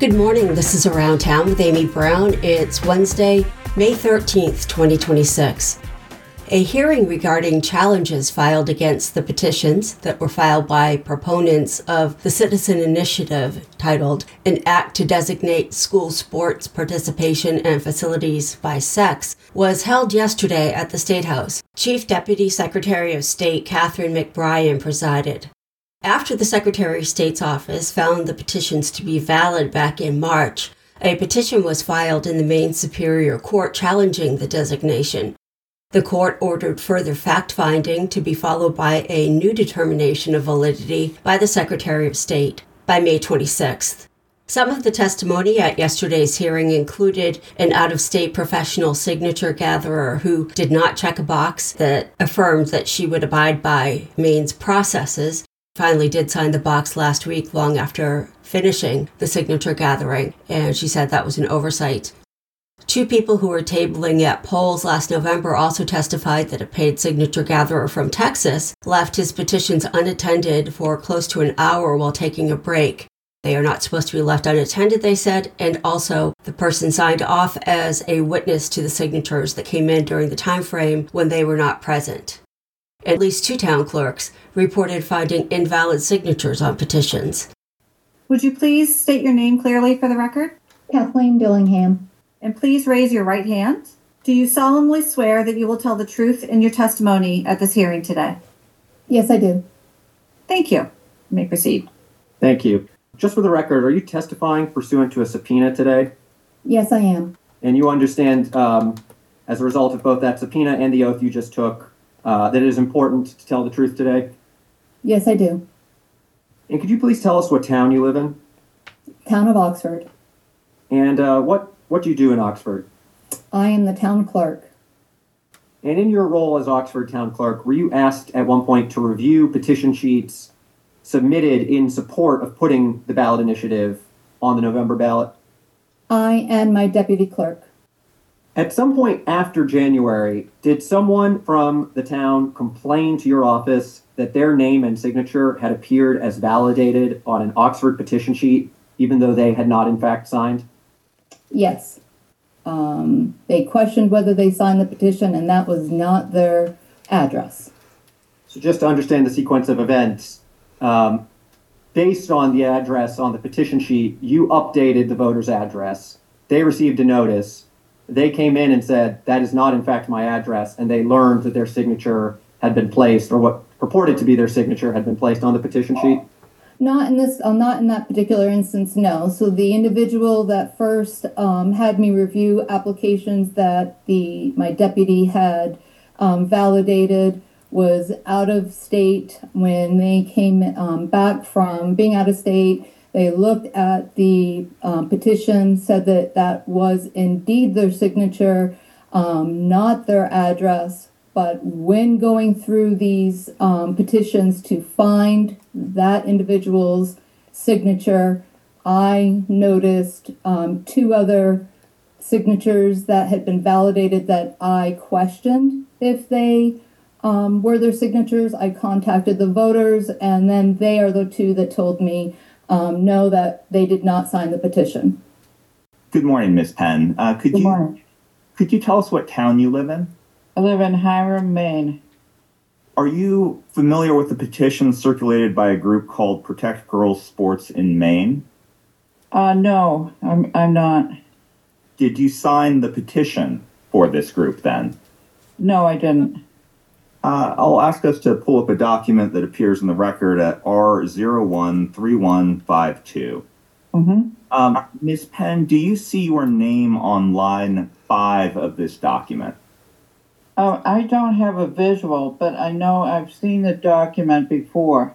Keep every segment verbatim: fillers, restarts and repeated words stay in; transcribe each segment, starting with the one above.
Good morning. This is Around Town with Amy Brown. It's Wednesday, May thirteenth, twenty twenty-six. A hearing regarding challenges filed against the petitions that were filed by proponents of the citizen initiative titled An Act to Designate School Sports Participation and Facilities by Sex was held yesterday at the State House. Chief Deputy Secretary of State Catherine McBrien presided. After the Secretary of State's office found the petitions to be valid back in March, a petition was filed in the Maine Superior Court challenging the designation. The court ordered further fact-finding to be followed by a new determination of validity by the Secretary of State by May twenty-sixth. Some of the testimony at yesterday's hearing included an out-of-state professional signature gatherer who did not check a box that affirmed that she would abide by Maine's processes, finally did sign the box last week long after finishing the signature gathering, and she said that was an oversight. Two people who were tabling at polls last November also testified that a paid signature gatherer from Texas left his petitions unattended for close to an hour while taking a break. They are not supposed to be left unattended, they said, and also the person signed off as a witness to the signatures that came in during the time frame when they were not present. At least two town clerks reported finding invalid signatures on petitions. Would you please state your name clearly for the record? Kathleen Dillingham. And please raise your right hand. Do you solemnly swear that you will tell the truth in your testimony at this hearing today? Yes, I do. Thank you. You may proceed. Thank you. Just for the record, are you testifying pursuant to a subpoena today? Yes, I am. And you understand, um, as a result of both that subpoena and the oath you just took, uh, that it is important to tell the truth today? Yes, I do. And could you please tell us what town you live in? Town of Oxford. And uh, what, what do you do in Oxford? I am the town clerk. And in your role as Oxford town clerk, were you asked at one point to review petition sheets submitted in support of putting the ballot initiative on the November ballot? I and my deputy clerk. At some point after January, did someone from the town complain to your office that their name and signature had appeared as validated on an Oxford petition sheet, even though they had not in fact signed? Yes. Um, they questioned whether they signed the petition, and that was not their address. So just to understand the sequence of events, um, based on the address on the petition sheet, you updated the voter's address. They received a notice. They came in and said, that is not in fact my address, and they learned that their signature had been placed, or what purported to be their signature had been placed on the petition sheet? Not in this, uh, not in that particular instance, no. So the individual that first um, had me review applications that the my deputy had um, validated was out of state. When they came um, back from being out of state, they looked at the um, petition, said that that was indeed their signature, um, not their address. But when going through these um, petitions to find that individual's signature, I noticed um, two other signatures that had been validated that I questioned if they um, were their signatures. I contacted the voters, and then they are the two that told me um, no, that they did not sign the petition. Good morning, Miz Penn. Uh, could Good you morning. could you tell us what town you live in? I live in Hiram, Maine. Are you familiar with the petition circulated by a group called Protect Girls Sports in Maine? Uh, no, I'm, I'm not. Did you sign the petition for this group then? No, I didn't. Uh, I'll ask us to pull up a document that appears in the record at R zero one three one five two. Mm-hmm. Um, Miz Penn, do you see your name on line five of this document? Oh, I don't have a visual, but I know I've seen the document before.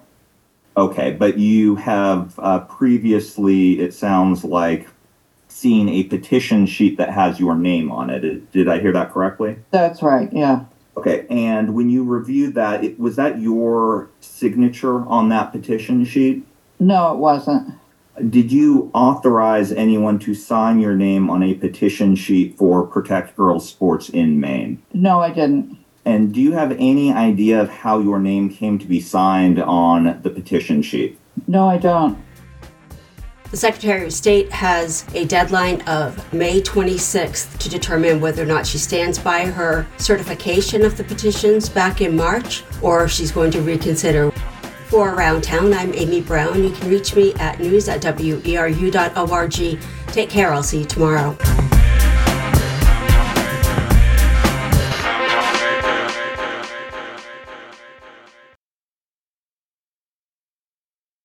Okay, but you have uh, previously, it sounds like, seen a petition sheet that has your name on it. Did I hear that correctly? That's right, yeah. Okay, and when you reviewed that, it, was that your signature on that petition sheet? No, it wasn't. Did you authorize anyone to sign your name on a petition sheet for Protect Girls Sports in Maine? No, I didn't. And do you have any idea of how your name came to be signed on the petition sheet? No, I don't. The Secretary of State has a deadline of May twenty-sixth to determine whether or not she stands by her certification of the petitions back in March, or if she's going to reconsider. For Around Town, I'm Amy Brown. You can reach me at news at weru dot org. Take care. I'll see you tomorrow.